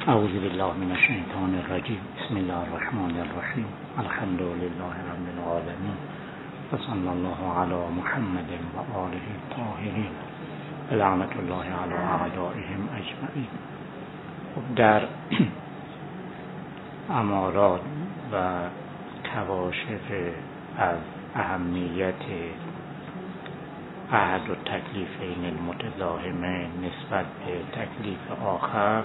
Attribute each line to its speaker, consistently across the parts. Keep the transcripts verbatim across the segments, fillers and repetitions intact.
Speaker 1: اعوذ بالله من الشیطان الرجیم. بسم الله الرحمن الرحیم. الحمد لله رب العالمین و صلی الله علی محمد و آله الطاهرین لعنت الله علی اعدائهم اجمعین. در امارات و کواشف از اهمیت عهد و تکلیفین المتزاحمین نسبت به تکلیف آخر،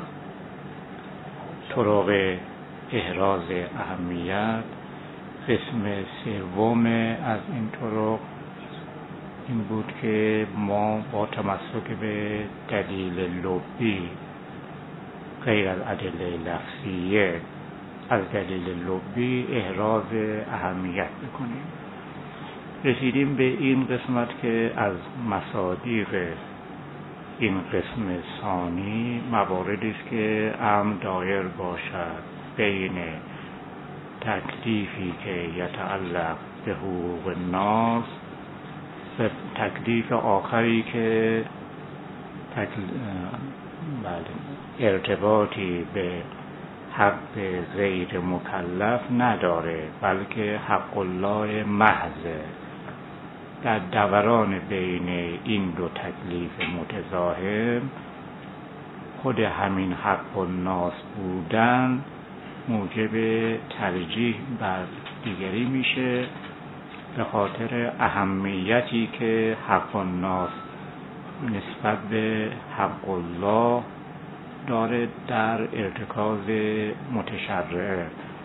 Speaker 1: طرق احراز اهمیت، قسم سوم از این طرق این بود که ما با تمسک به دلیل لبی غیر از ادله لفظیه از دلیل لبی احراز اهمیت بکنیم. رسیدیم به این قسمت که از مصادیق این قسم ثانی مواردی است که امر دایر باشد بین تکلیفی که یتعلق به حقوق الناس و تکلیف آخری که تکل... ارتباطی به حق غیر مکلف نداره، بلکه حق الله محضه. در دوران بین این دو تکلیف متزاحم خود همین حق الناس بودن موجب ترجیح بر دیگری میشه، به خاطر اهمیتی که حق الناس نسبت به حق الله داره در ارتکاز متشرع.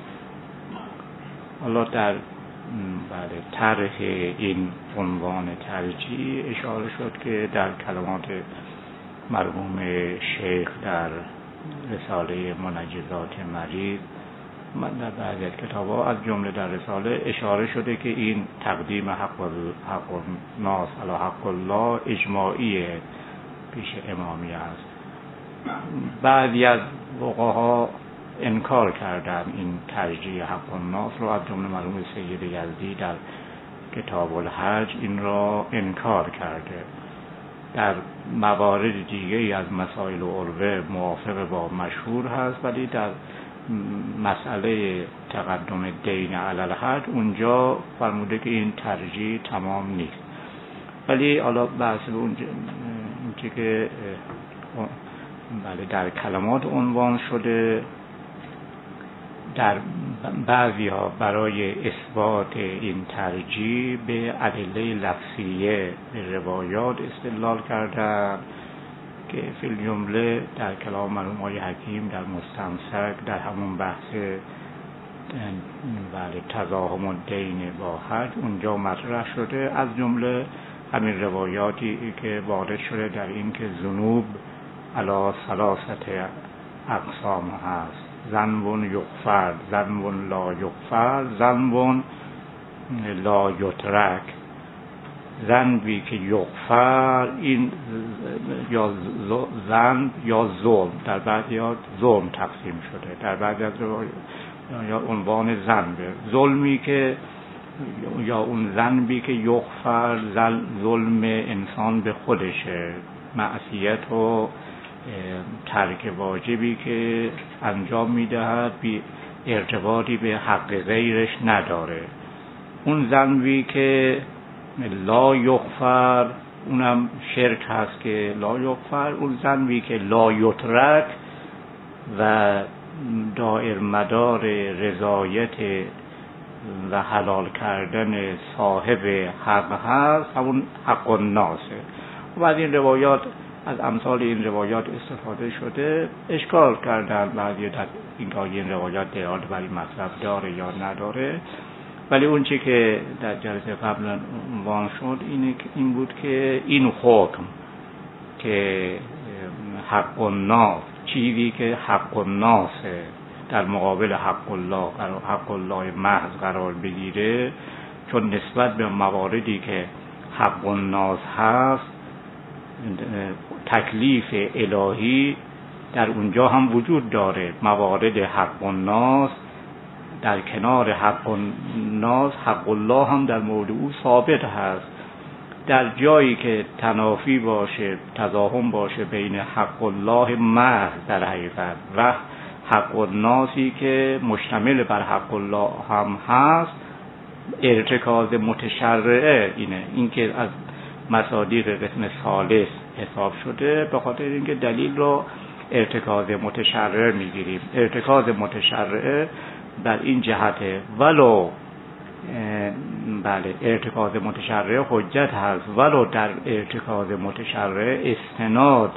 Speaker 1: حالا در بله طرح این عنوان ترجیح اشاره شد که در کلمات مرحوم شیخ در رساله منجزات مریض من در بعضی از کتاب‌ها از جمله در رساله اشاره شده که این تقدیم حق حق الناس علی حق الله اجماعی پیش امامی است. بعضی از فقها انکار کردن این ترجیح حق الناس رو، از جمله مرحوم سید یزدی در کتاب الحج این را انکار کرده. در موارد دیگه از مسائل عرفه موافق با مشهور هست، ولی در مسئله تقدم دین علی الحج اونجا فرموده که این ترجیح تمام نیست. ولی حالا بحث اونجا که بله در کلمات عنوان شده، در بعضی ها برای اثبات این ترجیح به ادله لفظیه به روایات استدلال کردند که فی الجمله در کلام مرحوم آقای حکیم در مستمسک در همون بحث بله تزاحم الدین با حج اونجا مطرح شده، از جمله همین روایاتی که وارد شده در این که ذنوب علی ثلاثه اقسام هست: ذنب یغفر، ذنب لا یغفر، ذنب لا یترک. ذنبی که یغفر این یا ذنب یا ظلم، در بعضی ها ظلم تقسیم شده، در بعضی از یا عنوان ذنب. ظلمی که یا اون ذنبی که یغفر ظلم انسان به خودشه، معصیت و ترک واجبی که انجام میدهد بی ارتباطی به حق غیرش نداره. اون ذنبی که لا یغفر اونم شرک هست که لا یغفر. اون ذنبی که لا یترک و دائر مدار رضایت و حلال کردن صاحب حق هست، همون حق الناسه. و از این روایات از امثال این روایات استفاده شده. اشکال کردن بعضی در اینکه این روایات دلالت بر این مطلب داره یا نداره، ولی اون چی که در جلسه قبل عنوان شد این این بود که این حکم که حق الناس، چیزی که حق الناس در مقابل حق الله حق الله محض قرار بگیره، چون نسبت به مواردی که حق الناس هست تکلیف الهی در اونجا هم وجود داره. موارد حق الناس در کنار حق الناس حق الله هم در مورد او ثابت هست. در جایی که تنافی باشه، تضاهم باشه بین حق الله محض در حقیقت و حق الناسی که مشتمل بر حق الله هم هست ارتکاز متشرعه اینه، اینکه از مصادیق قسم ثالث حساب شده، به خاطر اینکه دلیل رو ارتکاز متشرعه میگیریم. ارتکاز متشرعه در این جهته ولو بله ارتکاز متشرعه حجت هست، ولو در ارتکاز متشرعه استناد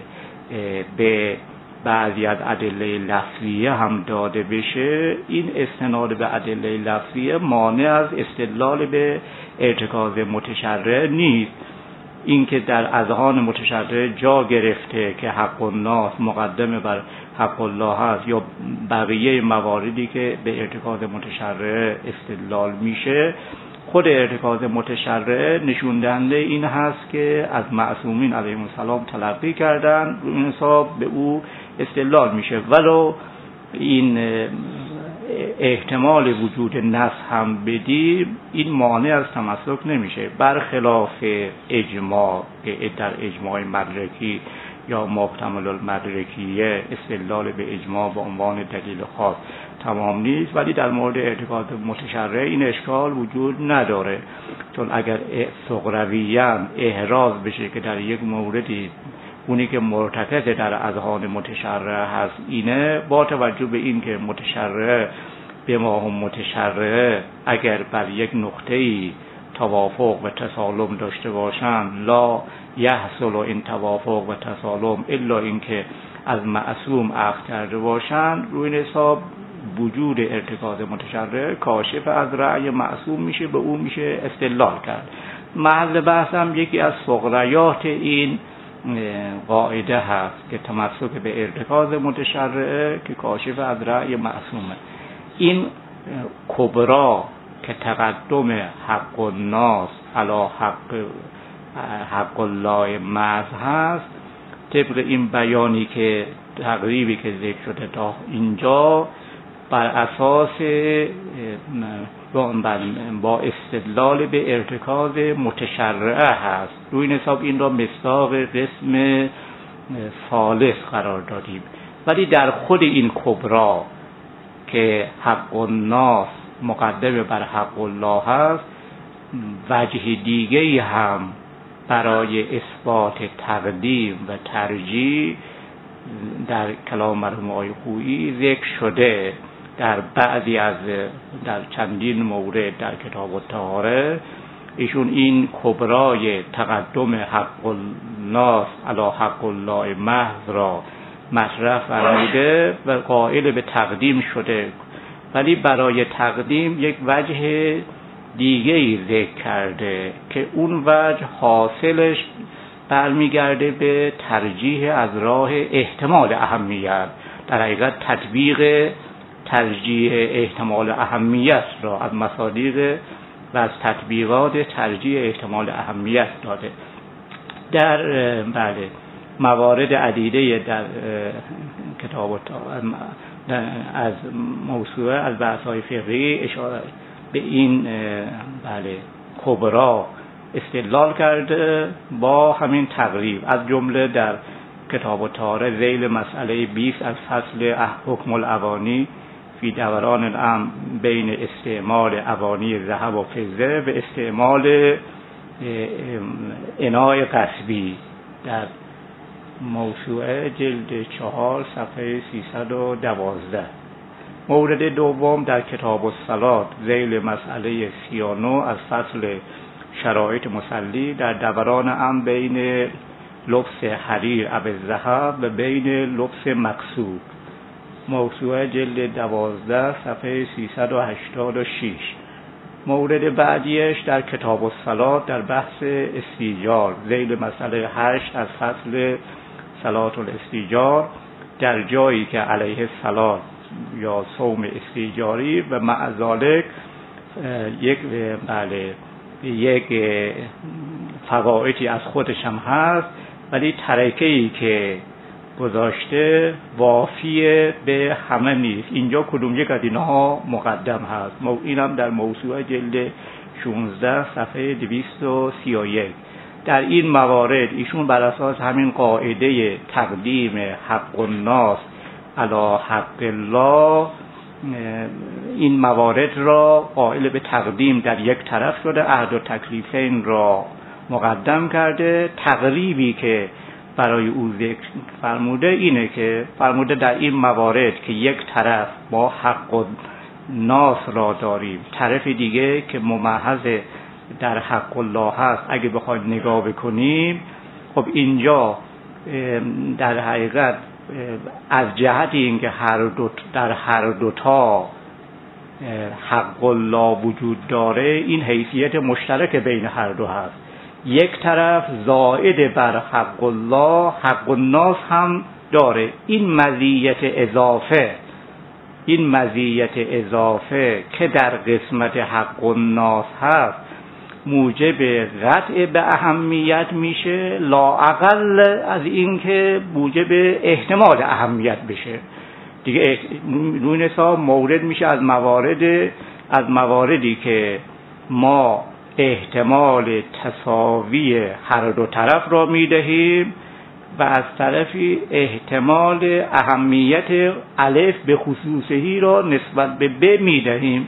Speaker 1: به بعضی از ادله لفظیه هم داده بشه، این استناد به ادله لفظیه مانع از استدلال به ارتکاز متشرع نیست. اینکه در اذهان متشرع جا گرفته که حق الناس مقدم بر حق الله هست یا بقیه مواردی که به ارتکاز متشرع استدلال میشه، خود ارتکاز متشرع نشون دهنده این هست که از معصومین علیهم السلام تلقی کردن، رو این حساب به او استدلال میشه. ولو این احتمال وجود نص هم بدیم، این مانع از تمسک نمیشه، برخلاف اجماع که در اجماع مدرکی یا محتمل المدرکیه استدلال به اجماع به عنوان دلیل خاص تمام نیست، ولی در مورد ارتکاز متشرع این اشکال وجود نداره، چون اگر سغرویاً احراز بشه که در یک موردی اونی که مرتکز در اذهان متشرع هست اینه، با توجه به این که متشرع به ما هم متشرع اگر بر یک نقطه‌ای توافق و تسالم داشته باشند، لا یحصل این توافق و تسالم الا اینکه از معصوم اخذ کرده باشند، روی این حساب وجود ارتکاز متشرع کاشف از رأی معصوم میشه، به اون میشه استدلال کرد. محل بحث هم یکی از فقریات این قاعده هست که تمسک به ارتکاز متشرع که کاشف از رأی معصومه. این کبرا که تقدم حق الناس علی حق حق الله محض هست، طبق این بیانی که تقریبی که ذکر شده تا اینجا بر اساس با استدلال به ارتکاز متشرعه هست. روی این حساب این را مصداق قسم ثالث قرار دادیم. ولی در خود این کبرا که حق الناس مقدم بر حق الله هست، وجه دیگری هم برای اثبات تقدیم و ترجیح در کلام مرحوم آقای خویی ذکر شده. در بعضی از در چندین مورد در کتاب الطهاره ایشون این کبرای تقدم حق الناس علی حق الله محض را مطرح فرموده و قائل به تقدیم شده، ولی برای تقدیم یک وجه دیگه ذکر کرده که اون وجه حاصلش برمیگرده به ترجیح از راه احتمال اهمیت. در حقیقت تطبیق ترجیح احتمال اهمیت را از مصادیق و از تطبیقات ترجیح احتمال اهمیت داده. در بله موارد عدیده در کتاب از موسوعه از بحث‌های فقهی اشاره به این بله کبرا استدلال کرده با همین تقریب، از جمله در کتاب الطهاره ذیل مسئله بیست از فصل حکم الاوانی فی دوران الامر بین استعمال اوانی ذهب و فضه و استعمال اناء قصبی در موسوعه جلد چهار صفحه سیصد و دوازده. مورد دوم در کتاب الصلاة ذیل مسئله سی و نه از فصل شرایط مصلی در دوران امر بین لبس حریر اب ذهب و بین لبس مقصود، موسوعه جلد دوازده صفحه سیصد و هشتاد و شش. مورد بعدیش در کتاب الصلاة در بحث استیجار ذیل مسئله هشت از فصل صلاة الاستیجار، در جایی که علیه الصلاة یا صوم استیجاری و مع ذالک یک بله یک فوائدی از خودش هم هست، ولی ترکه‌ای که گذاشته وافیه به همه نیست. اینجا کدوم یک از اینها مقدم هست؟ اینم در موسوعه جلد شانزده صفحه دویست و سی و یک. در این موارد ایشون بر اساس همین قاعده تقدیم حق الناس علی حق الله این موارد را قائل به تقدیم در یک طرف شده، عهد و تکلیفین را مقدم کرده. تقریبی که برای او ذکر فرموده اینه که فرموده در این موارد که یک طرف با حق و ناس را داریم، طرف دیگه که ممحض در حق الله هست، اگه بخوایم نگاه بکنیم خب اینجا در حقیقت از جهت اینکه هر دو در هر دوتا حق الله وجود داره، این حیثیت مشترک بین هر دو هست. یک طرف زائد بر حق الله حق الناس هم داره. این مزیت اضافه این مزیت اضافه که در قسمت حق الناس هست موجب قطع به اهمیت میشه، لا اقل از این که موجب احتمال اهمیت بشه دیگه. روی حساب مورد میشه از موارد از مواردی که ما احتمال تساوی هر دو طرف را میدهیم و از طرفی احتمال اهمیت الف به خصوصهی را نسبت به ب میدهیم.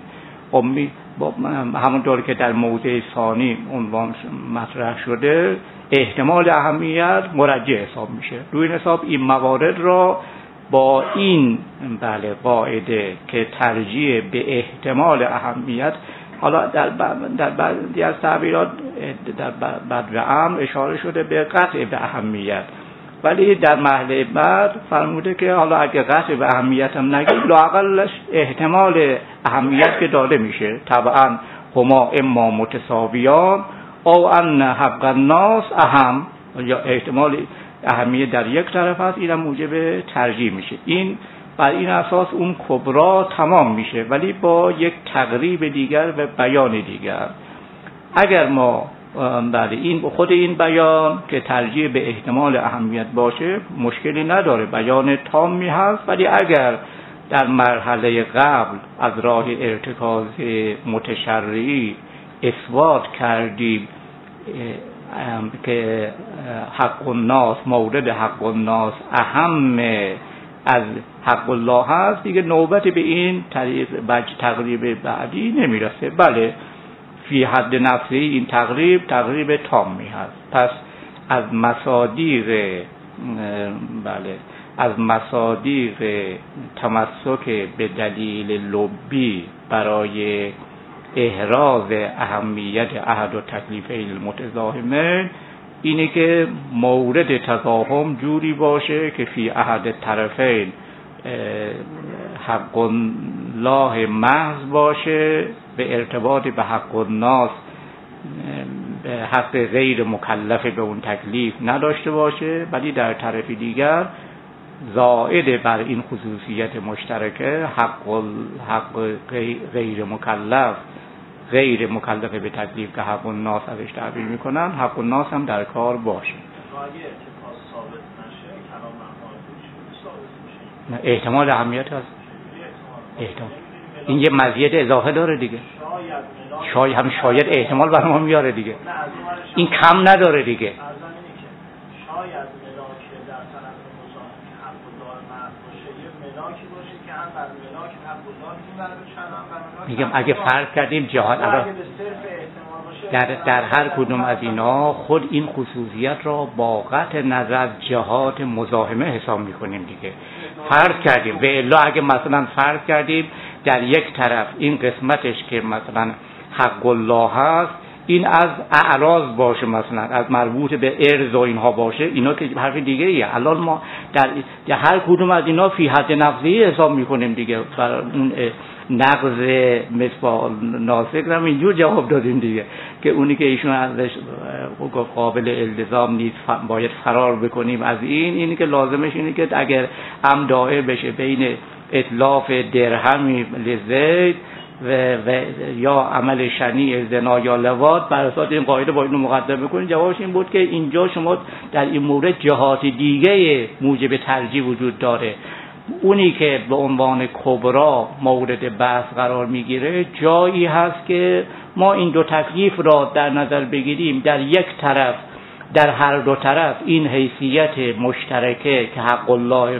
Speaker 1: همونطور که در موضع ثانی عنوان مطرح شده، احتمال اهمیت مرجع حساب میشه. روی حساب این موارد را با این بله قاعده که ترجیح به احتمال اهمیت، حالا در در بعضی از تعبیرات در بعد و امر اشاره شده به قطع به اهمیت، ولی در محل بعد فرموده که حالا اگه قطع به اهمیت هم نگید، لااقلش احتمال اهمیت که داده میشه. طبعا هما اما متساویان او ان حق الناس اهم، یا احتمال اهمیت در یک طرف هست، اینم موجب ترجیح میشه. این بر این اساس اون کبرا تمام میشه، ولی با یک تقریب دیگر و بیان دیگر. اگر ما بعد این خود این بیان که ترجیح به احتمال اهمیت باشه مشکلی نداره، بیان تامی هست، ولی اگر در مرحله قبل از راه ارتکاز متشرعی اثبات کردیم که حق الناس مورد حق الناس اهم از حق الله هست، دیگه نوبت به این تقریب بعدی نمیرسه. بله فی حد نفسی این تقریب تقریب تامی هست. پس از مصادیق بله از مصادیق تمسک به دلیل لبی برای احراز اهمیت عهد و تکلیفین المتزاحمین اینه که مورد تضاهم جوری باشه که فی عهد طرفین حق الله محض باشه، به ارتباط به حق الناس به حق غیر مکلف به اون تکلیف نداشته باشه، ولی در طرف دیگر زائد بر این خصوصیت مشترکه حق حق غیر مکلف غیر مکلف به تکلیف که حق الناس ازش تعبیر میکنن، حق الناس هم در کار باشه. احتمال اهمیت هست. احتمال این یه مزیت اضافه داره دیگه. شاید هم شاید احتمال برای ما میاره دیگه. این کم نداره دیگه.
Speaker 2: شاید ملاک در طرف مزاحم حق الله محض باشه، یه ملاکی باشه که هم بر ملاک حق الله میبره چند هم بر ملاک.
Speaker 1: میگم اگه فرض کردیم جهات در در هر کدوم از اینا خود این خصوصیت را با قطع نظر از جهات مزاحمه حساب میکنیم دیگه. فرض کردیم و الا اگه مثلا فرض کردیم در یک طرف این قسمتش که مثلا حق الله هست، این از اعراض باشه، مثلا از مربوط به ارض و اینها باشه، اینا که حرف دیگه ایه. الان ما در, در هر کدوم از اینا فی حد نفسی حساب میکنیم دیگه. برای اون نقض مثل ناسک هم اینجور جواب دادیم دیگه که اونی که ایشون ازش قابل التزام نیست باید فرار بکنیم از این. اینی که لازمش اینه که اگر هم دائر بشه بین اتلاف درهمی لزید و, و یا عمل شنیع زنا یا لواط، بر اساس این قاعده باید اینو مقدم بکنید. جوابش این بود که اینجا شما در این مورد جهات دیگه موجب ترجیح وجود داره. اونی که به عنوان کبرا مورد بحث قرار میگیره جایی هست که ما این دو تکلیف را در نظر بگیریم، در یک طرف در هر دو طرف این حیثیت مشترکه که حق الله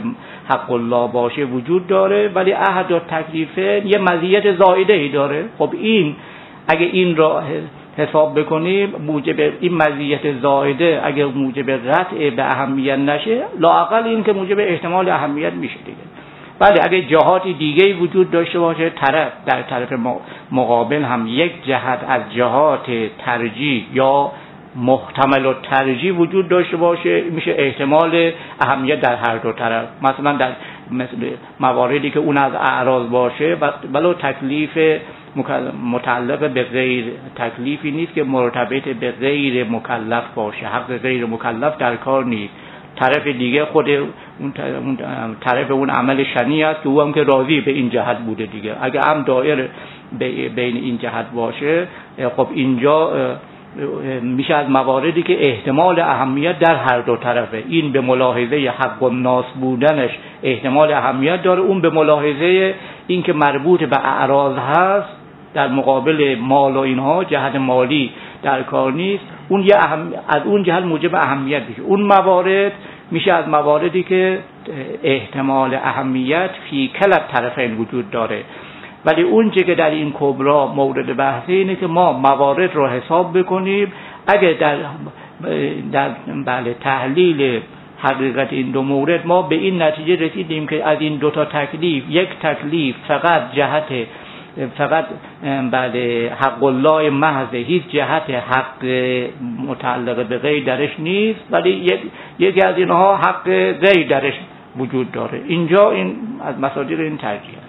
Speaker 1: حق الله باشه وجود داره، ولی عهد و تکلیفه یه مزیت زائده ای داره. خب این اگه این را حساب بکنیم موجب این مزیت زائده اگه موجب قطع به اهمیت نشه، لااقل این که موجب احتمال اهمیت میشه دیگه. بله اگه جهاتی دیگه وجود داشته باشه، طرف در طرف مقابل هم یک جهت از جهات ترجیح یا محتمل و ترجیح وجود داشته باشه، میشه احتمال اهمیت در هر دو طرف. مثلا در مثل مواردی که اون از اعراض باشه ولو تکلیف متعلق به غیر تکلیفی نیست که مرتبط به غیر مکلف باشه، حق غیر مکلف در کار نیست، طرف دیگه خود اون طرف اون عمل شنی است که او هم که راضی به این جهت بوده دیگه. اگه هم دایر بین این جهت باشه، خب اینجا میشه از مواردی که احتمال اهمیت در هر دو طرفه، این به ملاحظه حق الناس بودنش احتمال اهمیت داره، اون به ملاحظه این که مربوط به اعراض هست در مقابل مال و اینها جهت مالی در کار نیست، اون یه اهم... از اون جهت موجب اهمیت میشه. اون موارد میشه از مواردی که احتمال اهمیت فی کل طرفین وجود داره. ولی اون چه که در این کبرا مورد بحثه اینه که ما موارد رو حساب بکنیم، اگه در در بله تحلیل حقیقت این دو مورد ما به این نتیجه رسیدیم که از این دو تا تکلیف یک تکلیف فقط جهت فقط بله حق الله محض، هیچ جهت حق متعلق به غیر درش نیست، ولی یک یکی از اینها حق غیر درش وجود داره. اینجا این از مصادیق این ترجیح است.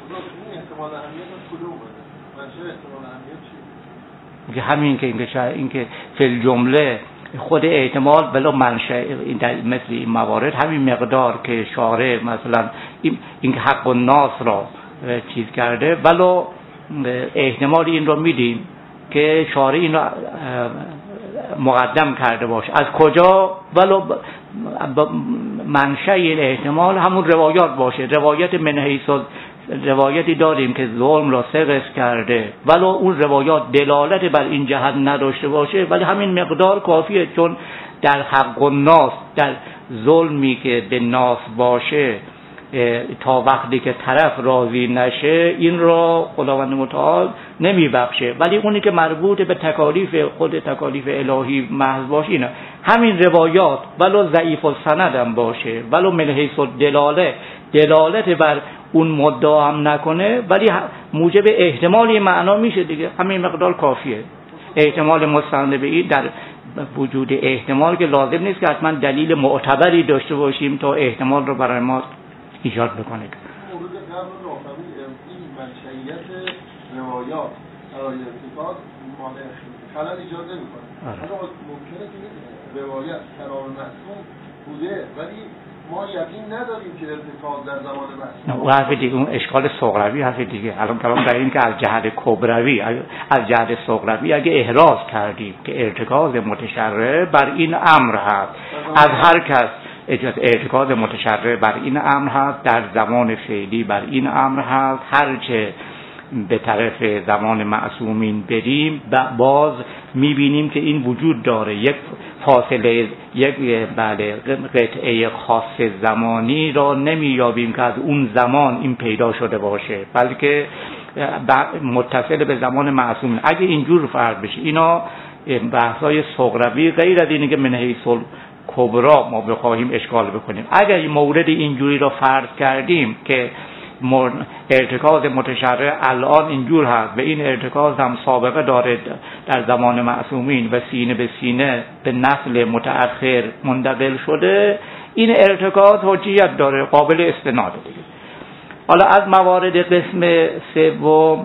Speaker 1: که همین که اینکه اینکه فی الجمله خود احتمال بلا منشأ در مثل این موارد همین مقدار که شارع مثلا این اینکه حق الناس را چیز کرده، ولو احتمال این رو میدیم که شارع این رو مقدم کرده باشه. از کجا؟ ولو منشأ این احتمال همون روایات باشه. روایت من حیث روایتی داریم که ظلم را سه قسم کرده، ولو اون روایات دلالت بر این جهت نداشته باشه، ولی همین مقدار کافیه، چون در حق الناس در ظلمی که به ناس باشه تا وقتی که طرف راضی نشه این را خداوند متعال نمیبخشه، ولی اونی که مربوط به تکالیف خود تکالیف الهی محض باشه اینه. همین روایات ولو ضعیف السند هم باشه، ولو من حیث دلاله دلالت بر اون مدعا هم نکنه، ولی موجب احتمالی معنا میشه دیگه، همین مقدار کافیه. احتمال مستند به این در وجود احتمال که لازم نیست که حتما دلیل معتبری داشته باشیم تا احتمال رو برای ما ایجاد بکنه.
Speaker 3: مورد قبل راهنمایی این منشئیت روایات برای ارتکاز مانع خلل ایجاد نمی‌کنه. حالا ممکنه که روایت قرار مصون بوده ولی ما یقین نداریم که ارتکاز در زمان مصون.
Speaker 1: اون حرف دیگه، اون اشکال صغروی حرف دیگه. الان کلام در این که از جهت کبروی از جهت صغروی اگه احراز کردیم که ارتکاز متشرع بر این امر هست، از هر کس ارتکاز متشرع بر این امر هست، در زمان فعلی بر این امر هست، هرچه به طرف زمان معصومین بریم باز میبینیم که این وجود داره، یک فاصله یک بله قطعه خاص زمانی را نمیابیم که از اون زمان این پیدا شده باشه، بلکه متصل به زمان معصومین. اگه اینجور فرض بشه، اینا بحثای صغروی غیر از اینه که من حیث کبرا ما بخواهیم اشکال بکنیم. اگر این مورد اینجوری را فرض کردیم که ارتکاز متشرع الان اینجور هست و این ارتکاز هم سابقه داره در زمان معصومین و سینه به سینه به نسل متأخر منتقل شده، این ارتکاز حجیت داره، قابل استناد دیگه. حالا از موارد قسم سوم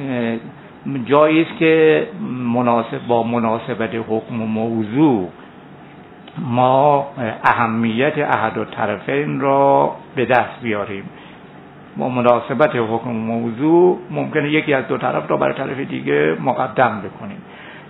Speaker 1: جایی است که مناسب با مناسبت حکم و موضوع ما اهمیت احد الطرفین را به دست بیاریم. با مناسبت حکم موضوع ممکنه یکی از دو طرف را بر طرف دیگه مقدم بکنیم.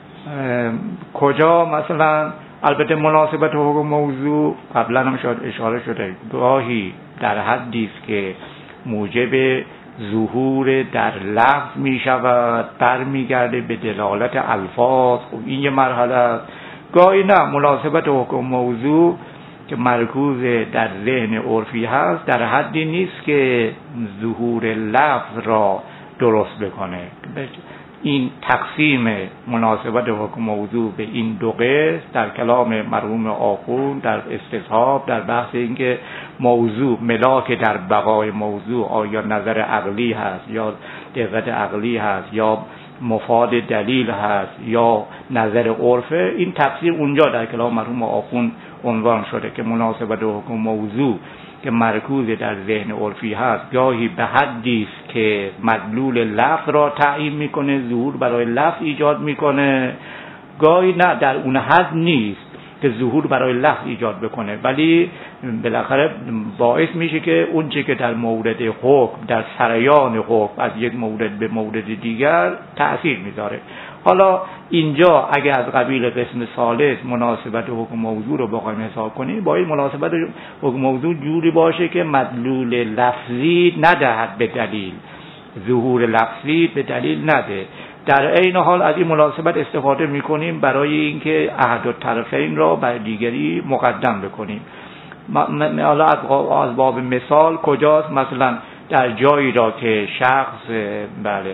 Speaker 1: کجا؟ مثلا البته مناسبت حکم موضوع قبلا هم شاید اشاره شده، گاهی در حدی است که موجب ظهور در لفظ می شود، برمیگرده به دلالت الفاظ، این یه مرحله است. گاهی نه، مناسبت حکم موضوع که مرکوز در ذهن عرفی هست در حدی نیست که ظهور لفظ را درست بکنه. این تقسیم مناسبت حکم موضوع به این دو قسم در کلام مرحوم آخوند در استصحاب در بحث اینکه موضوع ملاک در بقای موضوع آیا نظر عقلی هست یا دقت عقلی هست یا مفاد دلیل هست یا نظر عرفه، این تقسیم اونجا در کلام مرحوم آخوند عنوان شده که مناسبت حکم موضوع که مرکوز در ذهن عرفی هست گاهی به حدی است که مدلول لفظ را تعیین میکنه، ظهور برای لفظ ایجاد میکنه، گاهی نه در اون حد نیست که ظهور برای لفظ ایجاد بکنه، ولی بالاخره باعث میشه که اون چه که در مورد حکم در سریان حکم از یک مورد به مورد دیگر تأثیر میذاره. حالا اینجا اگه از قبیل قسم ثالث مناسبت حکم موضوع رو بخوایم حساب کنیم، باید مناسبت حکم موضوع جوری باشه که مدلول لفظی ندهد به دلیل، ظهور لفظی به دلیل نده. در عین حال از این مناسبت استفاده میکنیم برای اینکه احد الطرفین را بر دیگری مقدم بکنیم. حالا از باب مثال کجاست؟ مثلا در جایی را که شخص بله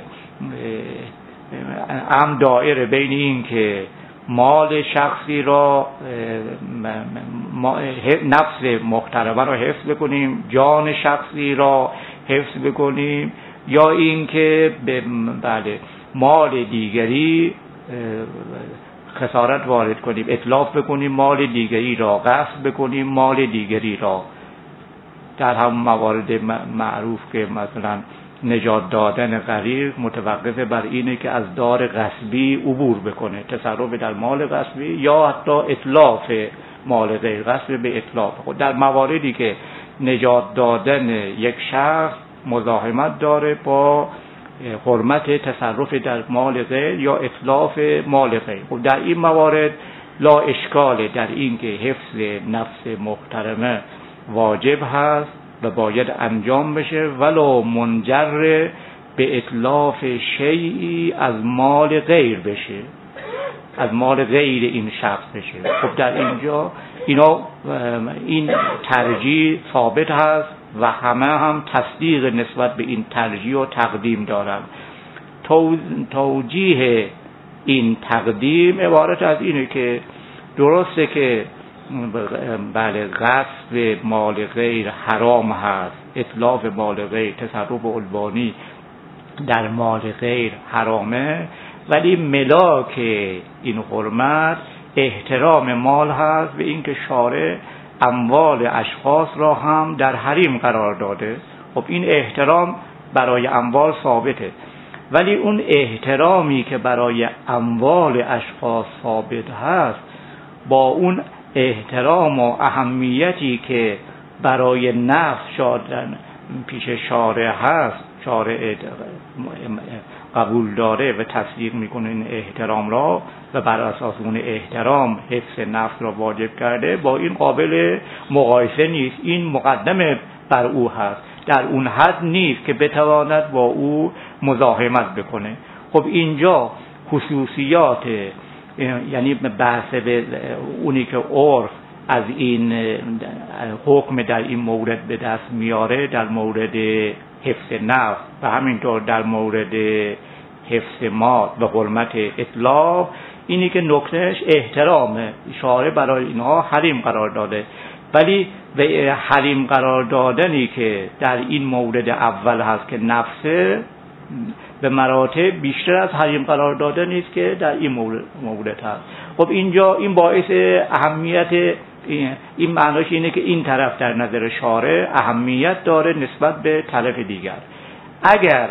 Speaker 1: ام دائره بین این که مال شخصی را نفس محترمه را حفظ بکنیم، جان شخصی را حفظ بکنیم، یا این که بله مال دیگری خسارت وارد کنیم، اتلاف بکنیم مال دیگری را، غصب بکنیم مال دیگری را. در هم موارد معروف که مثلا نجات دادن غریق متوقف بر اینه که از دار غصبی عبور بکنه، تصرف در مال غصبی یا حتی اتلاف مال غیر غصب به اتلاف. در مواردی که نجات دادن یک شخص مزاحمت داره با حرمت تصرف در مال غیر یا اتلاف مال غیر، خب در این موارد لا اشکال در این که حفظ نفس محترمه واجب هست و باید انجام بشه ولو منجر به اتلاف شیئی از مال غیر بشه، از مال غیر این شخص بشه. خب در اینجا اینا این ترجیح ثابت هست و همه هم تصدیق نسبت به این ترجیح و تقدیم دارن. توجیه این تقدیم عبارت از اینه که درسته که بله غصب مال غیر حرام هست، اتلاف مال غیر، تصرف علوانی در مال غیر حرامه، ولی ملاک این حرمت احترام مال هست و اینکه شارع اموال اشخاص را هم در حریم قرار داده. خب این احترام برای اموال ثابته، ولی اون احترامی که برای اموال اشخاص ثابت هست با اون احترام و اهمیتی که برای نفس شادن پیش شارع هست، شارع قبول داره و تصدیق میکنه این احترام را و بر اساس اون احترام حفظ نفس را واجب کرده، با این قابل مقایسه نیست. این مقدم بر او هست، در اون حد نیست که بتواند با او مزاحمت بکنه. خب اینجا خصوصیات یعنی بحث به اونی که عرف از این حکم در این مورد به دست میاره در مورد حفظ نفس و همینطور در مورد حفظ مال و حرمت اتلاف، اینی که نکتهش احترامه، شارع برای اینها حریم قرار داده، ولی به حریم قرار دادنی که در این مورد اول هست که نفسه به مراتب بیشتر از حریم قرار داده نیست که در این مورد, مورد هست. خب اینجا این باعث اهمیت این معناش اینه که این طرف در نظر شارع اهمیت داره نسبت به طرف دیگر. اگر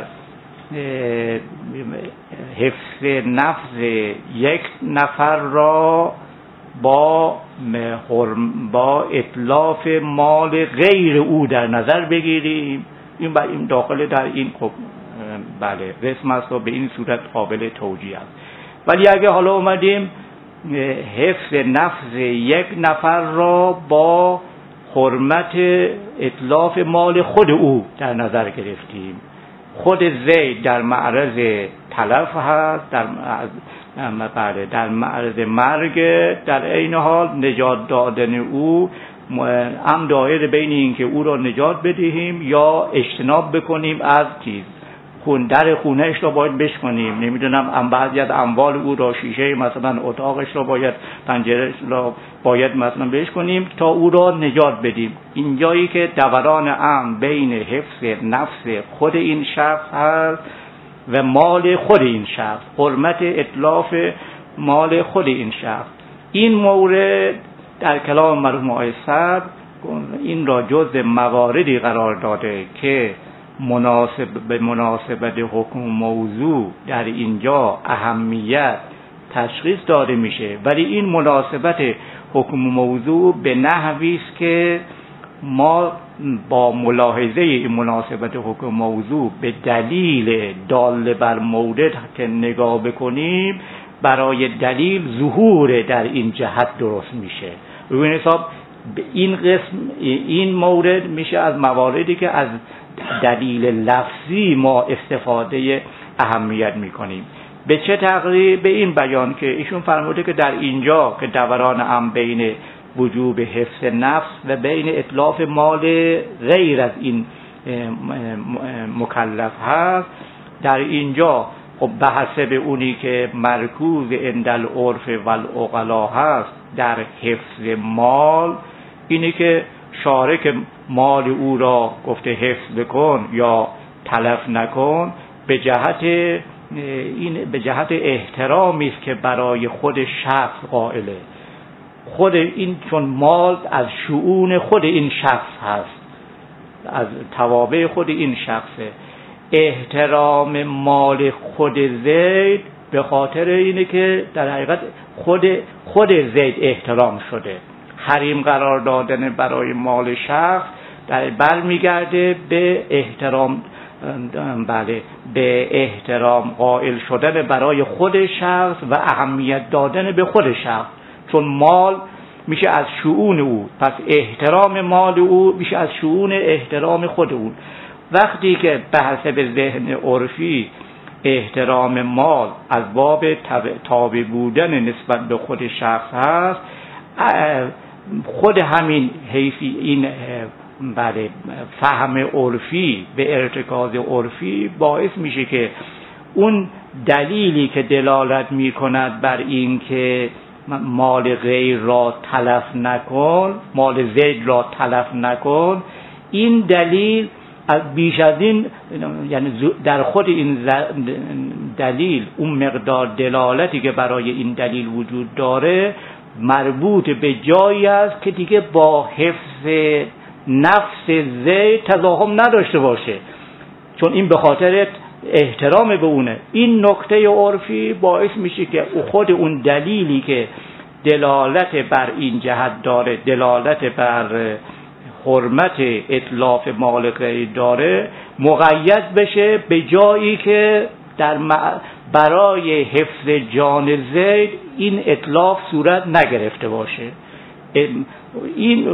Speaker 1: حفظ نفس یک نفر را با با اتلاف مال غیر او در نظر بگیریم، این با این داخل در این خب بله قسم است و به این صورت قابل توجیه است. ولی اگه حالا اومدیم حفظ نفس یک نفر را با حرمت اتلاف مال خود او در نظر گرفتیم، خود زید در معرض تلف هست، در بله در معرض مرگ، در عین حال نجات دادن او ام دایر بین این که او را نجات بدهیم یا اجتناب بکنیم از چیز خون در خونهش را باید بشکنیم، نمیدونم ام بعضی از اموال او را، شیشه مثلا اتاقش را باید، پنجرهش را باید مثلا بشکنیم تا او را نجات بدیم. اینجایی که دوران ام بین حفظ نفس خود این شخص هست و مال خود این شخص، حرمت اتلاف مال خود این شخص، این مورد در کلام مرحوم آقای صدر این را جز مواردی قرار داده که مناسب به مناسبت حکم موضوع در اینجا اهمیت تشخیص داده میشه، ولی این مناسبت حکم موضوع به نحوی است که ما با ملاحظه این مناسبت حکم موضوع به دلیل دال بر مورد که نگاه بکنیم برای دلیل ظهور در این جهت درست میشه. به این حساب این قسم این مورد میشه از مواردی که از دلیل لفظی ما استفاده اهمیت میکنیم. به چه تقریب؟ به این بیان که ایشون فرموده که در اینجا که دوران ام بین وجوب حفظ نفس و بین اتلاف مال غیر از این مکلف هست، در اینجا خب به حسب اونی که مرکوز عند العرف و العقلا هست در حفظ مال، اینی که شارک مال او را گفته حفظ بکن یا تلف نکن به جهت این به جهت احترامی است که برای خود شخص قائله. خود این چون مال از شؤون خود این شخص هست، از توابع خود این شخصه، احترام مال خود زید به خاطر اینه که در حقیقت خود خود زید احترام شده. حریم قرار دادن برای مال شخص در برمیگرده به احترام، بله، به احترام قائل شدن برای خود شخص و اهمیت دادن به خود شخص، چون مال میشه از شؤون او، پس احترام مال او میشه از شؤون احترام خود او. وقتی که به حسب ذهن عرفی احترام مال از باب تابع بودن نسبت به خود شخص هست، خود همین حیثی این بله فهم عرفی به ارتکاز عرفی باعث میشه که اون دلیلی که دلالت میکند بر این که مال غیر را تلف نکن، مال زید را تلف نکن، این دلیل از بیش از این، یعنی در خود این دلیل اون مقدار دلالتی که برای این دلیل وجود داره مربوط به جایی است که دیگه با حفظ نفس زید تضاهم نداشته باشه، چون این به خاطر احترام به اونه. این نکته عرفی باعث میشه که خود اون دلیلی که دلالت بر این جهت داره، دلالت بر حرمت اتلاف مال غیر داره، مقید بشه به جایی که در برای حفظ جان زید این اتلاف صورت نگرفته باشه. این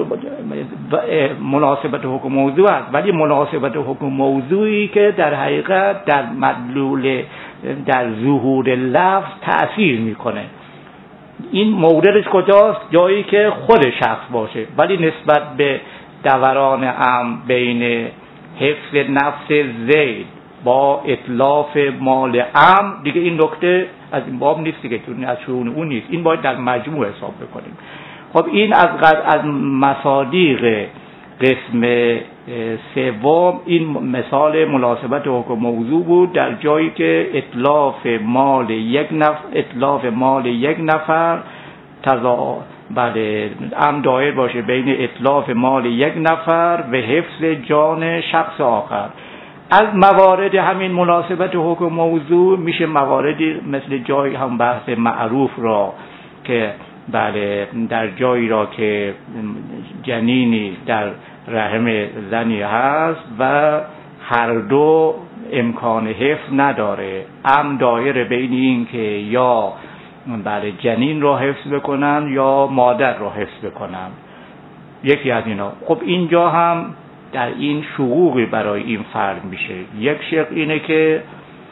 Speaker 1: مناسبت حکم موضوع است، ولی مناسبت حکم موضوعی که در حقیقت در مدلول در ظهور لفظ تأثیر میکنه. این موردش کجاست؟ جایی که خود شخص باشه، ولی نسبت به دوران ام بین حفظ نفس زید با اتلاف مال ام، دیگه این نکته از این باب نیست دیگه، چون از شؤون اون نیست، این باید در مجموع حساب بکنیم. خب این از از مصادیق قسم سوم این مثال مناسبت حکم موضوع بود، در جایی که اتلاف مال یک نفر اتلاف مال یک نفر تضا بله ام دایر باشه بین اتلاف مال یک نفر و حفظ جان شخص آخر. از موارد همین مناسبت حکم موضوع میشه مواردی مثل جای هم بحث معروف را که بله در جایی را که جنینی در رحم زنی هست و هر دو امکان حفظ نداره، ام دایره بین این که یا بله جنین را حفظ بکنن یا مادر را حفظ بکنن، یکی از اینا. خب اینجا هم در این شقوقی برای این فرد میشه. یک شق اینه که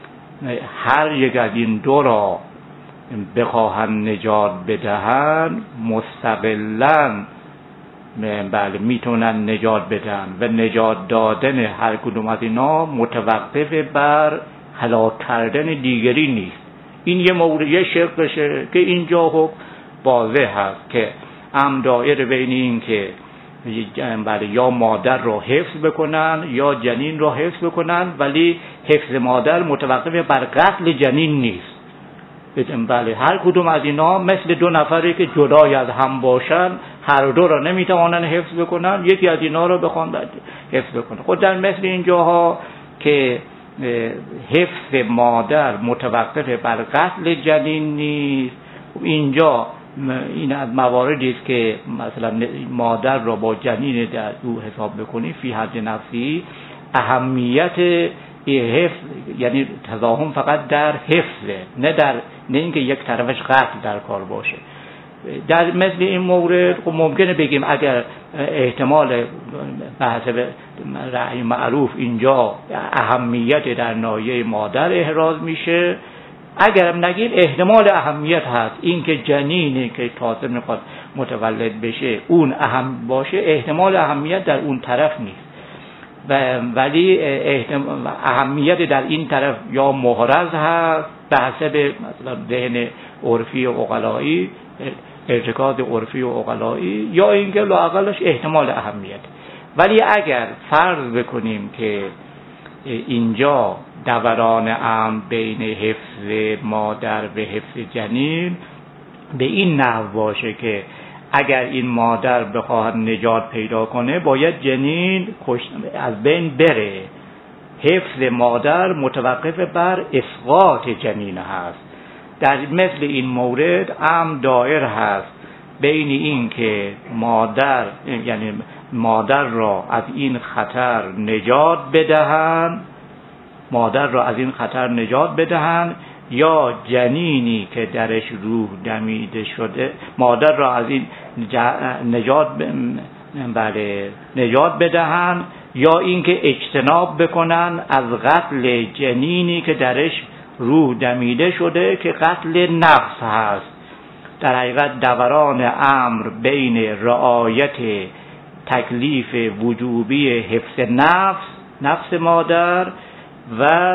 Speaker 1: هر یک از این دو را بخواهن نجات بدهن، مستقلاً بله میتونن نجات بدن و نجات دادن هر کدوم از اینا متوقف بر هلاک کردن دیگری نیست. این یه مورد یه شقشه که اینجا خوب واضح هست که هم دایره بین این که بله یا مادر رو حفظ بکنن یا جنین رو حفظ بکنن، ولی حفظ مادر متوقف بر قتل جنین نیست. بله هر کدوم از اینا مثل دو نفری که جدای از هم باشن هر دو را نمیتوانن حفظ بکنن، یکی از اینا رو بخوان حفظ بکنن. خود در مثل اینجاها که حفظ مادر متوقف بر قتل جنین نیست، اینجا این از مواردی است که مثلا مادر را با جنین در او حساب بکنی فی حد نفسی، اهمیت حفظ یعنی تضاهم فقط در حفظه، نه در نه اینکه یک طرفش قتل در کار باشه. در مثل این مورد خب ممکنه بگیم اگر احتمال بحث رأی معروف اینجا اهمیت در ناحیه مادر احراز میشه، اگرم نگیم احتمال اهمیت هست، این که جنینی که تازه میخواد متولد بشه اون اهم باشه، احتمال اهمیت در اون طرف نیست، و ولی اهمیت در این طرف یا محرز هست به حسب مثلا ذهن عرفی و عقلایی، ارتکاز عرفی و عقلایی، یا اینکه لااقلش احتمال اهمیت. ولی اگر فرض بکنیم که اینجا دوران امر بین حفظ مادر و حفظ جنین به این نحو باشه که اگر این مادر بخواهد نجات پیدا کنه باید جنین از بین بره، حفظ مادر متوقف بر اسقاط جنین هست. در مثل این مورد امر دایر هست بین این که مادر یعنی مادر را از این خطر نجات بدهند مادر را از این خطر نجات بدهند یا جنینی که درش روح دمیده شده مادر را از این نجات بله نجات بدهند، یا اینکه اجتناب بکنن از قتل جنینی که درش روح دمیده شده که قتل نفس هست. در حقیقت دوران امر بین رعایت تکلیف وجوبی حفظ نفس نفس مادر و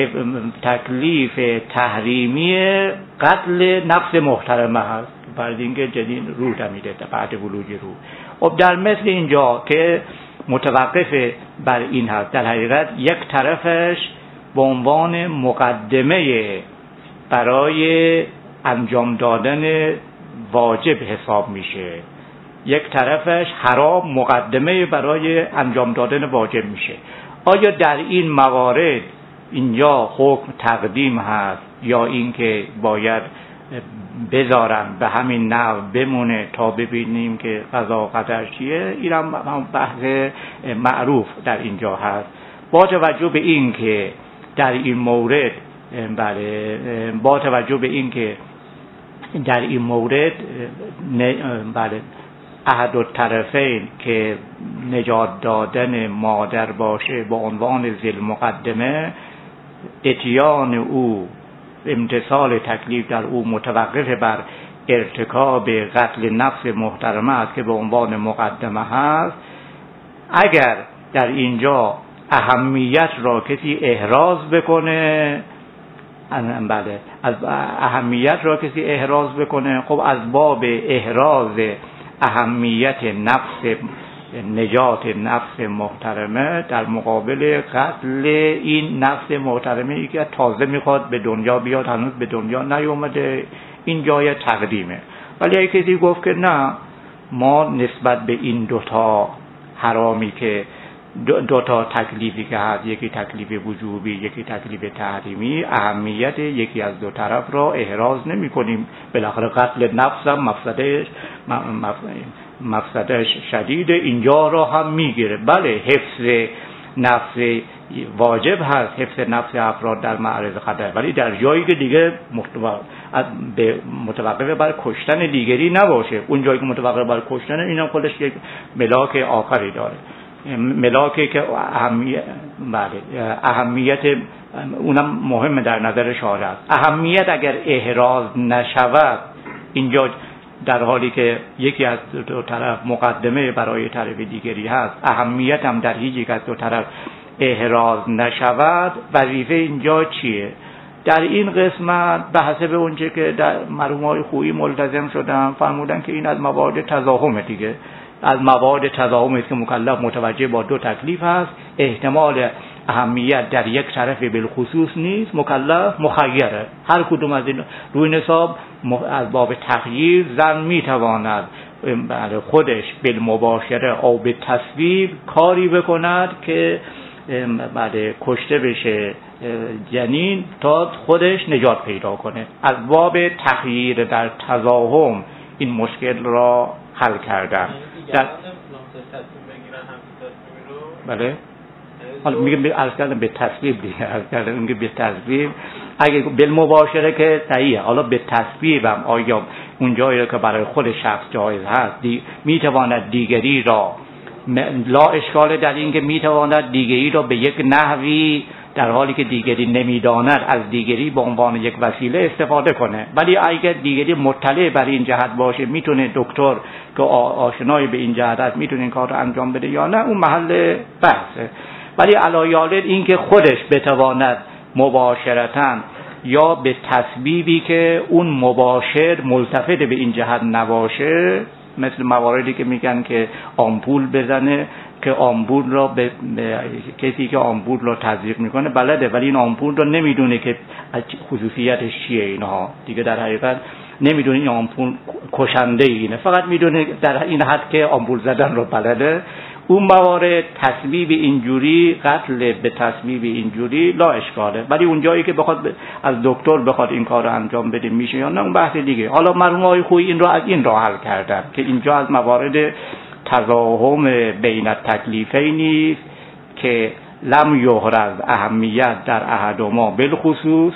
Speaker 1: تکلیف تحریمی قتل نفس محترمه هست، برای اینکه جنین روح دمیده بعد ولوج روح. خب در مثل اینجا که متوقف بر این هست، در حقیقت یک طرفش به عنوان مقدمه برای انجام دادن واجب حساب میشه، یک طرفش حرام مقدمه برای انجام دادن واجب میشه. آیا در این موارد اینجا حکم تقدیم هست یا اینکه باید بذارن به همین نحو بمونه تا ببینیم که قضا و قدر چیه؟ این هم بحث معروف در اینجا هست. با توجه به این که در این مورد بله با توجه به این که در این مورد بله احد الطرفین که نجات دادن مادر باشه با عنوان ذی مقدمه، اتیان او امتثال تکلیف در او متوقف بر ارتکاب قتل نفس محترمه است که به عنوان مقدمه هست. اگر در اینجا اهمیت را کسی احراز بکنه بله از اهمیت را کسی احراز بکنه خب از باب احراز اهمیت نفس نجات نفس محترمه در مقابل قتل این نفس محترمه ای که تازه میخواد به دنیا بیاد، هنوز به دنیا نیومده، این جای تقدیمه. ولی اگه کسی گفت که نه ما نسبت به این دوتا حرامی که دو, دو تا تکلیفی که هست، یکی تکلیف وجوبی یکی تکلیف تحریمی، اهمیت یکی از دو طرف را احراز نمی کنیم. بالاخره قتل نفس هم مفسدش مفسدش شدید، اینجا را هم میگیره. بله حفظ نفس واجب هست، حفظ نفس افراد در معرض خطر، ولی در جایی که دیگه متوقف بر کشتن دیگری نباشه. اون جایی که متوقف بر کشتن، اینم خودش یک ملاک آخری داره، ملاکی که اهمیت بله اهمیت اونم مهم در نظر شارع است. اهمیت اگر احراز نشود اینجا در حالی که یکی از دو طرف مقدمه برای طرف دیگری هست، اهمیت هم در هیچ یک از دو طرف احراز نشود، وظیفه اینجا چیه؟ در این قسمت به حسب اونچه که در مرحومای خویی ملتزم شدن فرمودن که این از موارد تضاهم دیگه، از موارد تضاهم است که مکلف متوجه با دو تکلیف هست، احتمال اهمیت در یک طرف بالخصوص نیست، مکلف مخیره. هر کدوم از این روی نصاب از باب تخییر زن میتواند خودش بالمباشره او به تصویب کاری بکند که بعد کشته بشه جنین تا خودش نجات پیدا کنه. از باب تخییر در تضاهم این مشکل را حل کردن. در بله حالا میگم عرض کردم به تصویب دیگه، عرض کردم اینکه به تصویب اگه بالمباشره که صحیحه. حالا به تصویب هم آیا اون جایی که برای خود شخص جایز هست دی میتواند دیگری را، لا اشکال در این که میتواند دیگری را به یک نحوی در حالی که دیگری نمیداند از دیگری به عنوان یک وسیله استفاده کنه، ولی اگر دیگری مطلع بر این جهت باشه میتونه دکتر که آشنای به این جهت است میتونه این کار رو انجام بده یا نه، اون محل بحثه. ولی علایال این که خودش بتواند مباشرتاً یا به تسبیبی که اون مباشر ملتفت به این جهت نباشه، مثل مواردی که میگن که آمپول بزنه که آمپول را به کسی که آمپول را تزریق میکنه بلده ولی این آمپول را نمیدونه که خصوصیتش چیه، اینها دیگه در حقیقت نمیدونه این آمپول کشنده اینه، فقط میدونه در این حد که آمپول زدن رو بلده. اون موارد تصویب اینجوری، قتل به تصویب اینجوری لا اشکاله، ولی اون جایی که بخواد از دکتر بخواد این کار رو انجام بده میشه یا نه، اون بحث دیگه. حالا مرحومای خویی این رو از این راه حل کردن که اینجا از موارد تضاهم بین التکلیفین نیست که لم یحرز اهمیت در احدهما بالخصوص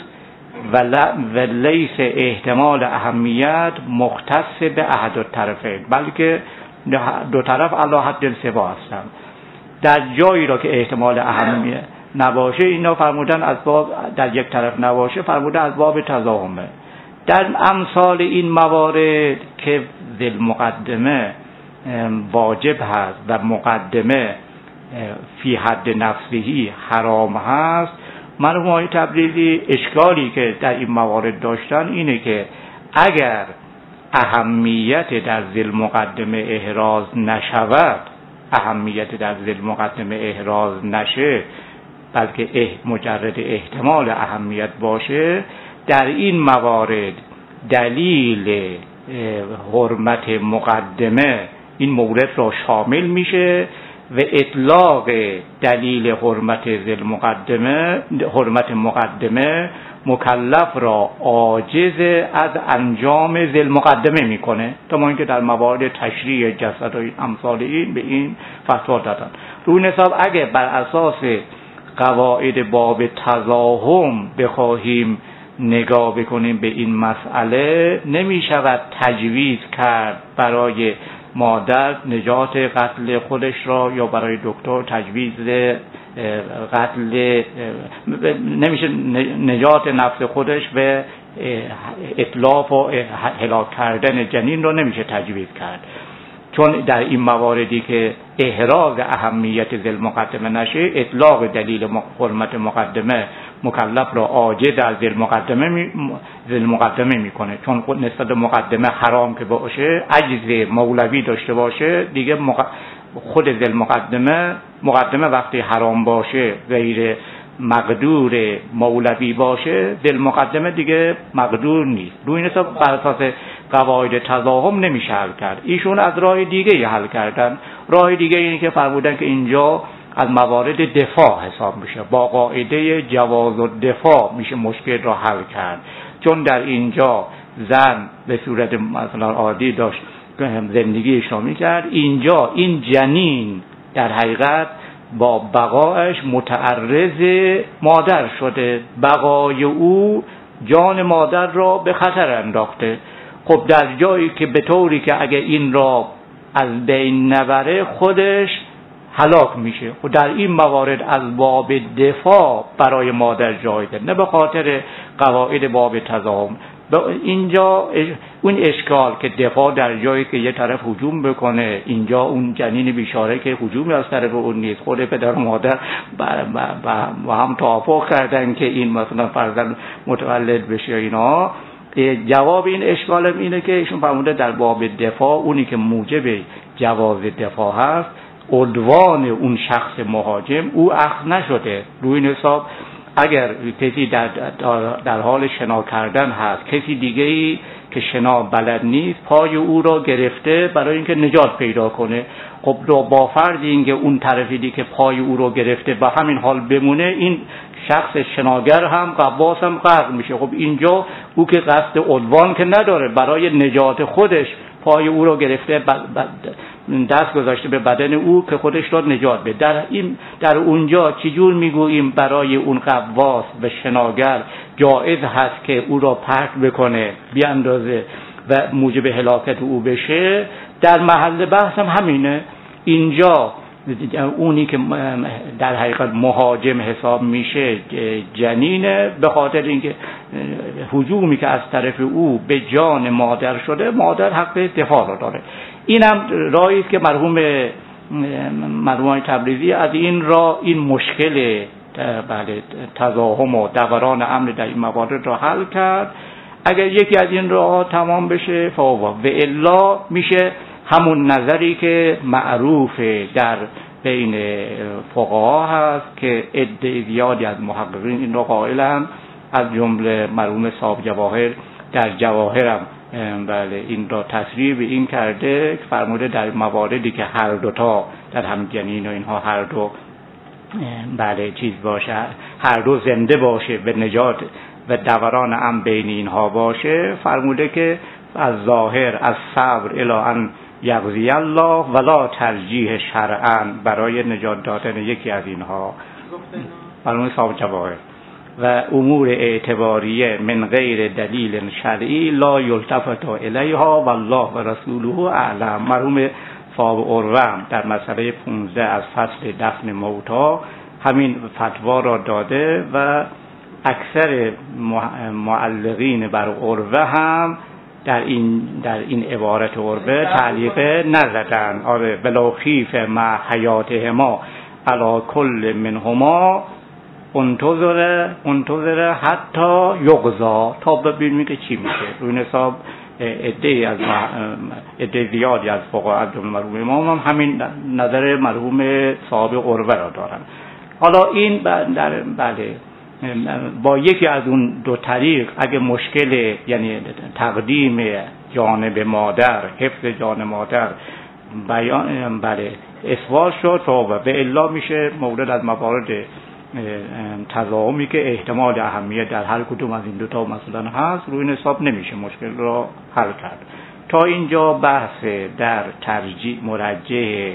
Speaker 1: و لیس احتمال اهمیت مختص به احد الطرفین، بلکه دو طرف علی حد السوا هستند. در جایی را که احتمال اهمیت نباشه اینا فرمودن از باب، در یک طرف نباشه فرمودن از باب تضاهمه. در امثال این موارد که ذل مقدمه واجب هست و مقدمه فی حد نفسهی حرام هست، مرحوم تبریزی اشکالی که در این موارد داشتن اینه که اگر اهمیت در ذل مقدمه احراز نشود، اهمیت در ذل مقدمه احراز نشه بلکه مجرد احتمال اهمیت باشه، در این موارد دلیل حرمت مقدمه این مورد را شامل میشه و اطلاق دلیل حرمت ذل مقدمه، حرمت مقدمه مکلف را عاجز از انجام ذل مقدمه میکنه، تا ما اینکه در موارد تشریع جسد و امثال این به این فتوا دادن. روی نصاب اگه بر اساس قواعد باب تضاهم بخواهیم نگاه بکنیم به این مسئله، نمی شود تجویز کرد برای مادر نجات قتل خودش را یا برای دکتر تجویز قتل، نمیشه نجات نفس خودش به اتلاف و هلاک کردن جنین رو نمیشه تجویز کرد، چون در این مواردی که احراز اهمیت ذل مقدمه نشه، اطلاق دلیل حرمت مقدمه مکلف را عاجز از ذل مقدمه می ذل مقدمه میکنه، چون خود نسبت مقدمه حرام که باشه، عجز مولوی داشته باشه دیگه، مق... خود ذل مقدمه مقدمه وقتی حرام باشه، غیر مقدور مولوی باشه، ذل مقدمه دیگه مقدور نیست. روی حساب بر اساس قواعد تضاهم نمیشه حل کرد. ایشون از راه دیگه حل کردن. راه دیگه اینه که فرمودن که اینجا از موارد دفاع حساب میشه، با قاعده جواز الدفاع میشه مشکل را حل کرد، چون در اینجا زن به صورت مثلا عادی داشت زندگی شامی کرد، اینجا این جنین در حقیقت با بقایش متعرض مادر شده، بقای او جان مادر را به خطر انداخته. خب در جایی که به طوری که اگه این را از بین نبره خودش هلاک میشه، و در این موارد از باب دفاع برای مادر جایده، نه به خاطر قواعد باب تضاهم. اینجا اون اشکال که دفاع در جایی که یه طرف هجوم بکنه، اینجا اون جنین بیچاره که هجومی از طرف اون نیست، خود پدر و مادر با هم توافق کردن که این مثلا فرزند متولد بشه اینا. جواب این اشکال اینه که ایشون فرموده در باب دفاع اونی که موجب جواز دفاع هست عدوان اون شخص مهاجم او اخذ نشده. روی این حساب اگر کسی در, در حال شنا کردن هست، کسی دیگه‌ای که شنا بلد نیست پای او را گرفته برای اینکه نجات پیدا کنه، خب با فرض اینکه اون طرفی دیگه که پای او را گرفته به همین حال بمونه، این شخص شناگر هم غواص هم غرق میشه. خب اینجا او که قصد عدوان که نداره، برای نجات خودش پای او را گرفته، دست گذاشته به بدن او که خودش را نجات بده. در این در اونجا چجور میگوییم برای اون غواص و شناگر جایز هست که او را پرت بکنه بیاندازه و موجب هلاکت او بشه؟ در محل بحث هم همینه. اینجا اونی که در حقیقت مهاجم حساب میشه جنینه، به خاطر اینکه هجومی که از طرف او به جان مادر شده، مادر حق دفاع را داره. اینم راهی است که مرحوم مرحوم تبریزی از این راه این مشکل بله تزاحم و دوران امر در این موارد را حل کرد. اگر یکی از این راه تمام بشه فوا، و الا میشه همون نظری که معروف در بین فقها هست که عده زیادی از محققین این را قائلند، از جمله مرحوم صاحب جواهر در جواهرم بله این را تصریح به این کرده که فرموده در مواردی که هر دوتا در هم جنین و اینها هر دو بله چیز باشه، هر دو زنده باشه به نجات و دوران هم بین اینها باشه، فرموده که از ظاهر از صبر الی ان یقضی الله ولا ترجیح شرعا، برای نجات دادن یکی از اینها فرموده صاحب جواهر و امور اعتباریه من غیر دلیل شرعی لا یلتفت الیها والله و رسوله اعلم. مرحوم صاحب اروم در مسئله پانزده از فصل دفن موتا همین فتوا را داده و اکثر معلقین بر اروه هم در این در این عبارت اروه تعلیق نزدن. آره بلا خیف مع حیاتهما علی کل منهما انتظر انتظر حتی یقضا، تا ببینیم که چی میشه. روی حساب عده از عده زیادی از فقها از جمله مرحوم امام هم همین نظر مرحوم صاحب قربه را دارن. حالا این در بله با یکی از اون دو طریق اگه مشکل یعنی تقدیم جانب مادر، حفظ جان مادر بیان بله اثبات شد و به الا میشه مورد از موارد تضاهمی که احتمال اهمیت در هر کدوم از این دو تا مثلا هست، روی این حساب نمیشه مشکل را حل کرد. تا اینجا بحث در ترجیح مرجح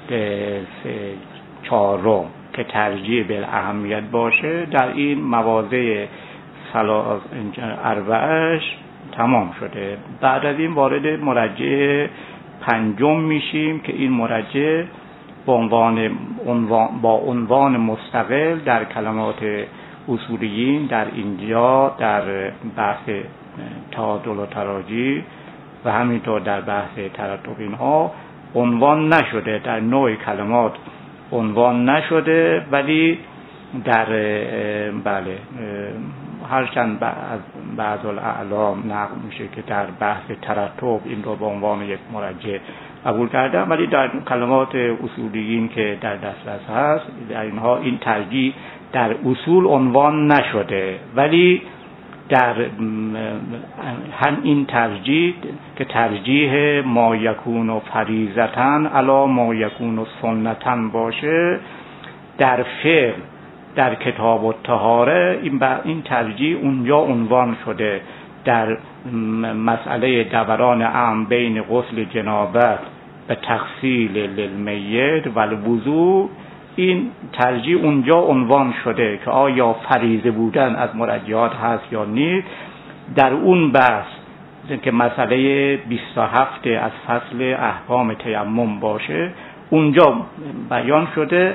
Speaker 1: چهارم که ترجیح به اهمیت باشه در این مواضع ثلاث اربعش تمام شده. بعد از این وارد مرجح پنجم میشیم که این مرجح با عنوان با عنوان مستقل در کلمات اصولیین در اینجا در بحث تعادل و تراجی و همینطور در بحث ترتب اینها عنوان نشده، در نوع کلمات عنوان نشده، ولی در بله هرچند از بعض الاعلام نقل میشه که در بحث ترتب این رو به عنوان یک مرجح قبول کردن، ولی در کلمات اصولیین که در دسترس هست در اینها این ترجیح در اصول عنوان نشده، ولی در هم این ترجیح که ترجیح ما یکون و فریضتن علی ما یکون و سنتن باشه، در فقه در کتاب الطهاره این این ترجیح اونجا عنوان شده. در مسئله دوران عام بین غسل جنابت و تغسیل للمیت و الوضوء این ترجیح اونجا عنوان شده که آیا فریضه بودن از مرجحات هست یا نیست. در اون بحث که مسئله بیست و هفت از فصل احکام تیمم باشه اونجا بیان شده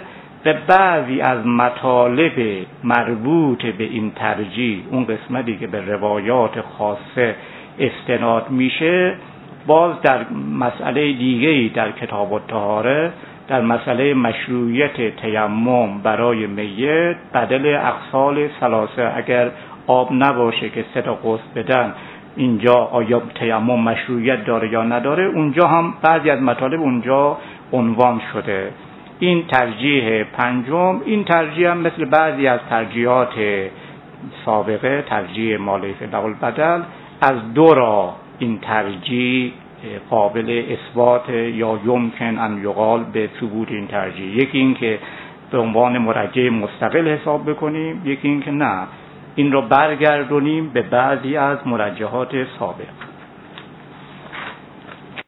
Speaker 1: به بعضی از مطالب مربوط به این ترجیح، اون قسمتی که به روایات خاصه استناد میشه، باز در مسئله دیگه‌ای در کتاب الطهاره، در مسئله مشروعیت تیمم برای میت بدل اغسال ثلاثه، اگر آب نباشه که سه تا غسل بدن، اینجا آیا تیمم مشروعیت داره یا نداره، اونجا هم بعضی از مطالب اونجا عنوان شده. این ترجیح پنجم، این ترجیح هم مثل بعضی از ترجیحات سابقه، ترجیح مالیف نقل بدل، از دو را این ترجیح قابل اثبات یا یمکن ان یقال به ثبوت این ترجیح. یکی این که به عنوان مرجح مستقل حساب بکنیم، یکی این که نه، این را برگردونیم به بعضی از مرجحات سابق.